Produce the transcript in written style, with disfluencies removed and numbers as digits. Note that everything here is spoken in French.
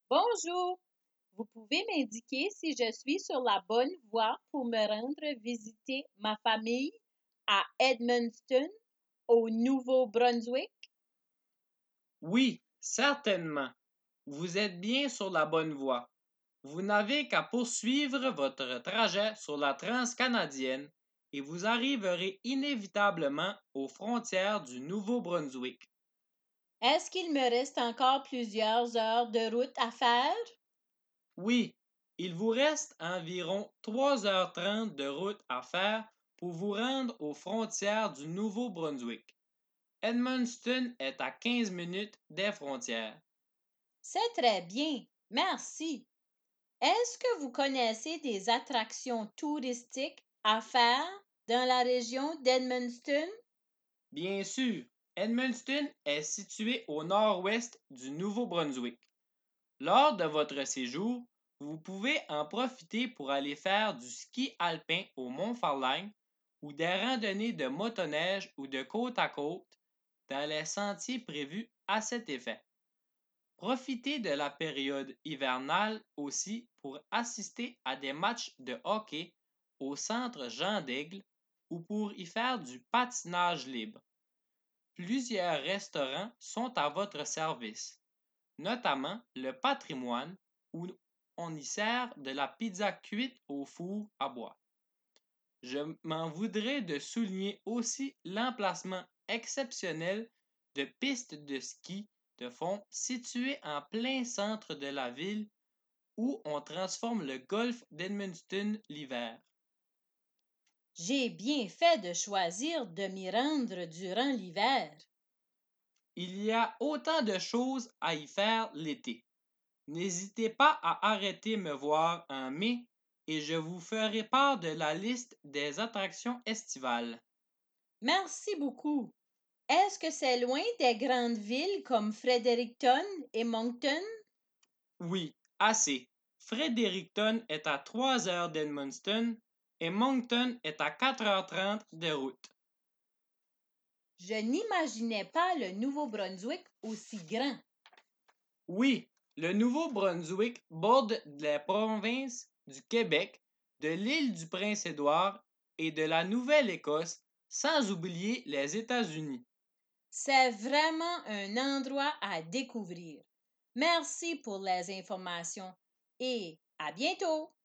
Bonjour, vous pouvez m'indiquer si je suis sur la bonne voie pour me rendre visiter ma famille à Edmundston, au Nouveau-Brunswick? Oui, certainement. Vous êtes bien sur la bonne voie. Vous n'avez qu'à poursuivre votre trajet sur la transcanadienne et vous arriverez inévitablement aux frontières du Nouveau-Brunswick. Est-ce qu'il me reste encore plusieurs heures de route à faire? Oui, il vous reste environ 3h30 de route à faire pour vous rendre aux frontières du Nouveau-Brunswick. Edmundston est à 15 minutes des frontières. C'est très bien, merci. Est-ce que vous connaissez des attractions touristiques à faire dans la région d'Edmundston? Bien sûr, Edmundston est situé au nord-ouest du Nouveau-Brunswick. Lors de votre séjour, vous pouvez en profiter pour aller faire du ski alpin au Mont Farlane ou des randonnées de motoneige ou de côte à côte dans les sentiers prévus à cet effet. Profitez de la période hivernale aussi pour assister à des matchs de hockey au centre Jean d'Aigle ou pour y faire du patinage libre. Plusieurs restaurants sont à votre service, notamment le Patrimoine, où on y sert de la pizza cuite au four à bois. Je m'en voudrais de souligner aussi l'emplacement exceptionnel de pistes de ski de fond situées en plein centre de la ville où on transforme le golfe d'Edmundston l'hiver. J'ai bien fait de choisir de m'y rendre durant l'hiver. Il y a autant de choses à y faire l'été. N'hésitez pas à arrêter me voir en mai et je vous ferai part de la liste des attractions estivales. Merci beaucoup. Est-ce que c'est loin des grandes villes comme Fredericton et Moncton? Oui, assez. Fredericton est à 3 heures d'Edmundston et Moncton est à 4h30 de route. Je n'imaginais pas le Nouveau-Brunswick aussi grand. Oui, le Nouveau-Brunswick borde les provinces du Québec, de l'île du Prince-Édouard et de la Nouvelle-Écosse, sans oublier les États-Unis. C'est vraiment un endroit à découvrir. Merci pour les informations et à bientôt!